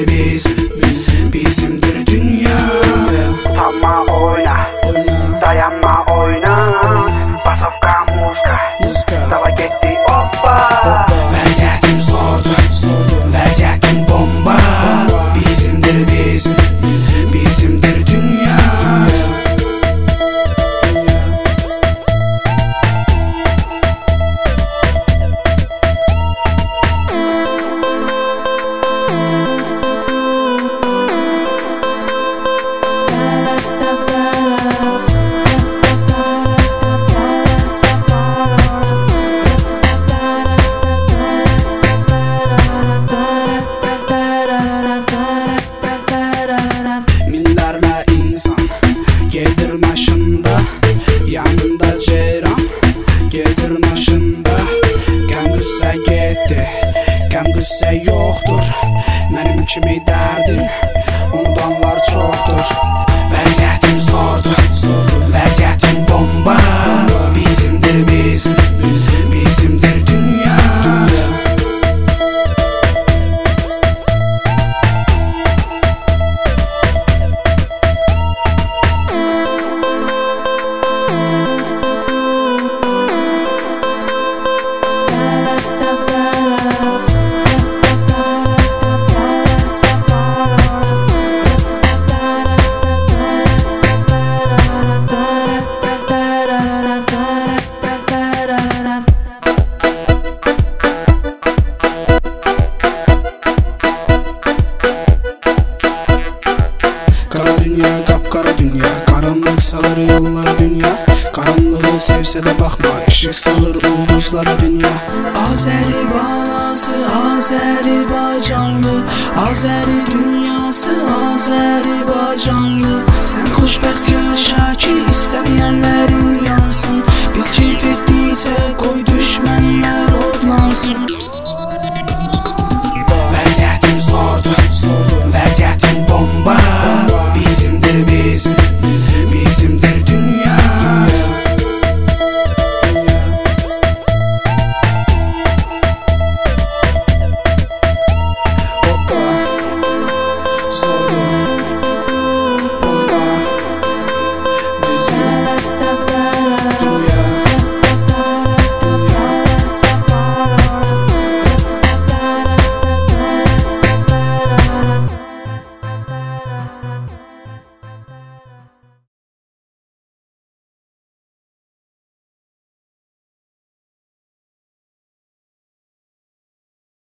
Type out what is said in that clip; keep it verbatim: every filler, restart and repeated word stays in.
Bizimdir biz, bizim, bizimdir dünya. Utanma oyna, Oyna, dayanma oyna. Basovka muska, muska, dava getdi hoppa. vəziyyətim zordur, zordur, vəziyyətim bomba. Bizimdir biz, bizim, bizimdir dünya. Minlərlə insan gedir maşında, yanında ceyran gedir maşında. Qəm qüssə getdi, qəm qüssə yoxdur. Mənim kimi dərdin unudanlar çoxdur. Vəziyyətim zordur, zordur, vəziyyətim bomba. Bizimdir biz, bizim, bizimdir dünya. Kara dünya, kapkara dünya, karanlık salır yollar dünya. Karanlığı sevse de bakma, ışık salır ulduzlara dünya. Azeri balası, Azerbaycanlı, Azeri dünyası, Azerbaycanlı. Sen xoşbəxt yaşa ki, istəməyənlərin yansın. Biz keyf etdikcə qoy düşmə